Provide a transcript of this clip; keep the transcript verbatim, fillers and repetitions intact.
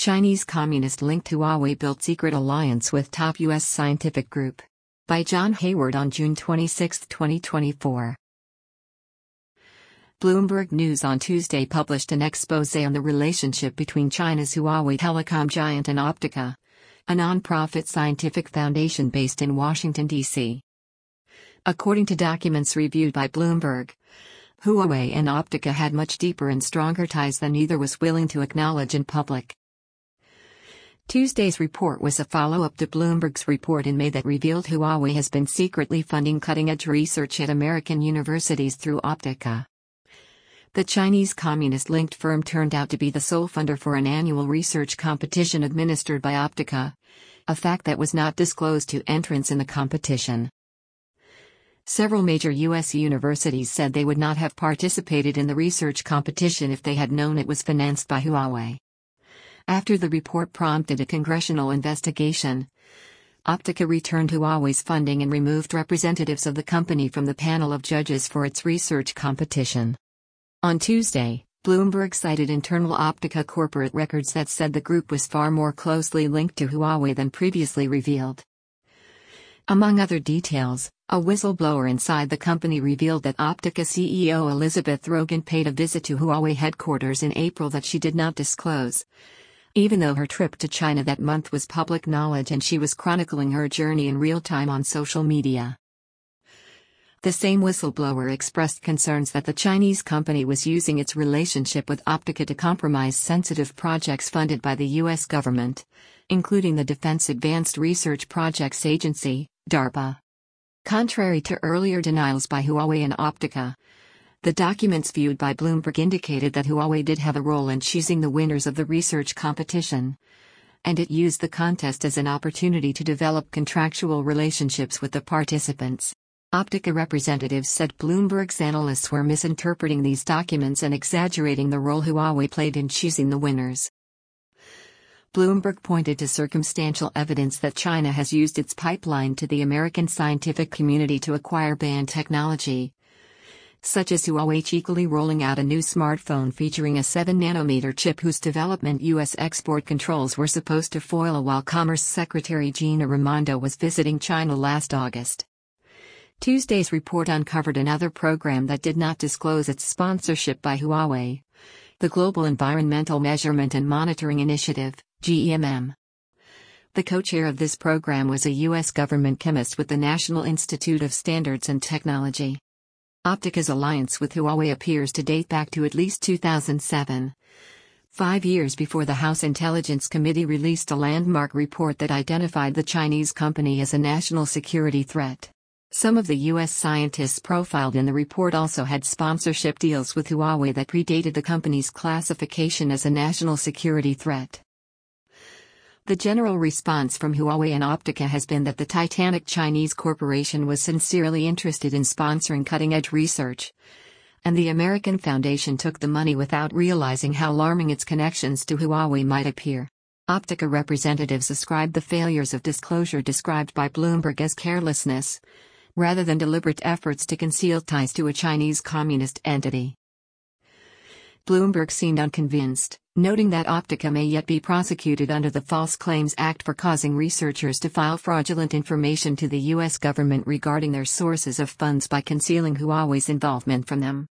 Chinese communist-linked Huawei built secret alliance with top U S scientific group. By John Hayward on June twenty-sixth, twenty twenty-four. Bloomberg News on Tuesday published an exposé on the relationship between China's Huawei telecom giant and Optica, a non-profit scientific foundation based in Washington, D C According to documents reviewed by Bloomberg, Huawei and Optica had much deeper and stronger ties than either was willing to acknowledge in public. Tuesday's report was a follow-up to Bloomberg's report in May that revealed Huawei has been secretly funding cutting-edge research at American universities through Optica. The Chinese communist-linked firm turned out to be the sole funder for an annual research competition administered by Optica, a fact that was not disclosed to entrants in the competition. Several major U S universities said they would not have participated in the research competition if they had known it was financed by Huawei. After the report prompted a congressional investigation, Optica returned Huawei's funding and removed representatives of the company from the panel of judges for its research competition. On Tuesday, Bloomberg cited internal Optica corporate records that said the group was far more closely linked to Huawei than previously revealed. Among other details, a whistleblower inside the company revealed that Optica C E O Elizabeth Rogan paid a visit to Huawei headquarters in April that she did not disclose, even though her trip to China that month was public knowledge and she was chronicling her journey in real time on social media. The same whistleblower expressed concerns that the Chinese company was using its relationship with Optica to compromise sensitive projects funded by the U S government, including the Defense Advanced Research Projects Agency, DARPA. Contrary to earlier denials by Huawei and Optica, the documents viewed by Bloomberg indicated that Huawei did have a role in choosing the winners of the research competition, and it used the contest as an opportunity to develop contractual relationships with the participants. Optica representatives said Bloomberg's analysts were misinterpreting these documents and exaggerating the role Huawei played in choosing the winners. Bloomberg pointed to circumstantial evidence that China has used its pipeline to the American scientific community to acquire banned technology, such as Huawei cheekily rolling out a new smartphone featuring a seven nanometer chip whose development U S export controls were supposed to foil while Commerce Secretary Gina Raimondo was visiting China last August. Tuesday's report uncovered another program that did not disclose its sponsorship by Huawei, the Global Environmental Measurement and Monitoring Initiative, G E M M. The co-chair of this program was a U S government chemist with the National Institute of Standards and Technology. Optica's alliance with Huawei appears to date back to at least two thousand seven, five years before the House Intelligence Committee released a landmark report that identified the Chinese company as a national security threat. Some of the U S scientists profiled in the report also had sponsorship deals with Huawei that predated the company's classification as a national security threat. The general response from Huawei and Optica has been that the titanic Chinese corporation was sincerely interested in sponsoring cutting-edge research, and the American Foundation took the money without realizing how alarming its connections to Huawei might appear. Optica representatives ascribed the failures of disclosure described by Bloomberg as carelessness, rather than deliberate efforts to conceal ties to a Chinese communist entity. Bloomberg seemed unconvinced, noting that Optica may yet be prosecuted under the False Claims Act for causing researchers to file fraudulent information to the U S government regarding their sources of funds by concealing Huawei's involvement from them.